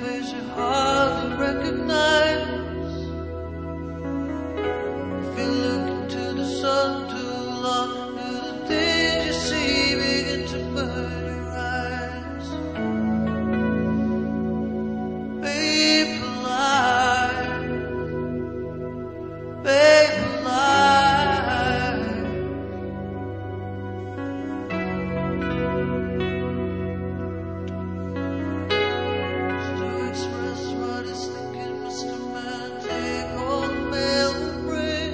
face you hardly recognize. If you look into the sun too long, do the things you see begin to burn your eyes? Paper light, paper light. To express what he's thinking, Mr. Man, take all the mail and bring.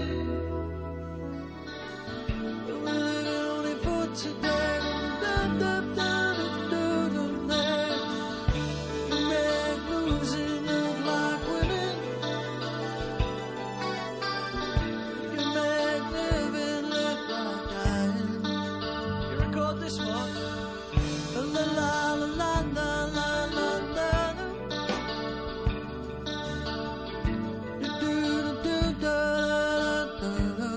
But we live only for today. You make losing look like winning. You make living look like dying. You record this one? La la la la la la la la. You do do da da da.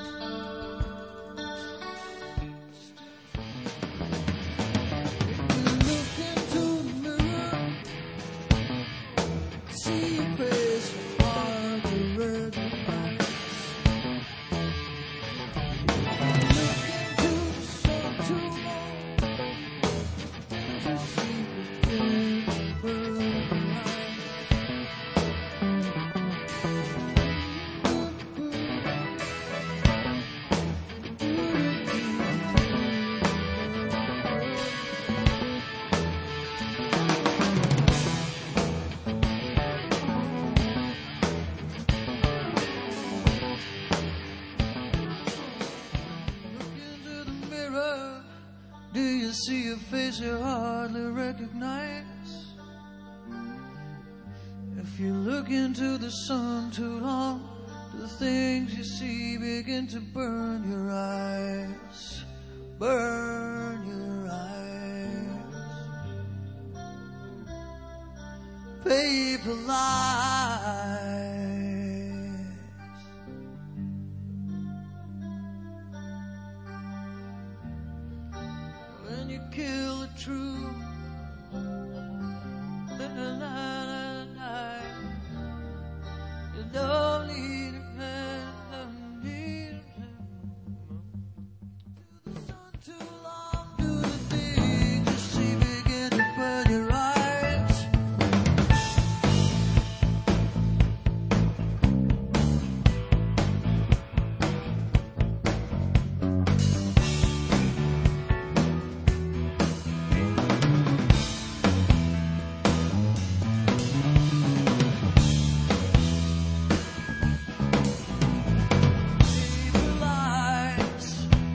You look into the mirror, see your face, hard to recognize. Look into the sun too long, to see begin to burn your eyes. Look into the mirror. Do you see a face you hardly recognize? If you look into the sun too long, the things you see begin to burn your eyes. Burn your eyes. Paper lights. When you kill the truth, you don't need a man, don't need a man. Do the sun too long, do the things you see begin to burn your eyes. Paper lights,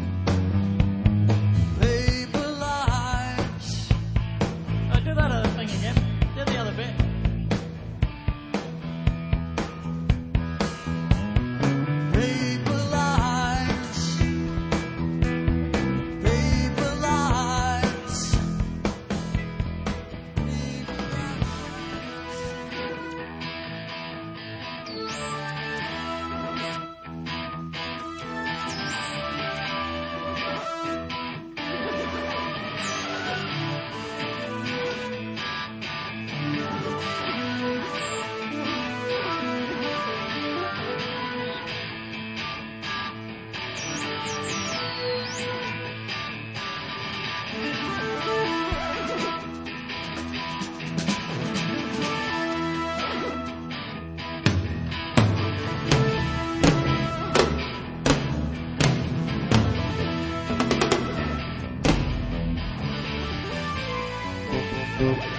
paper lights. Do that other thing again. Do the other bit. Paper lights, paper lights, paper Thank you.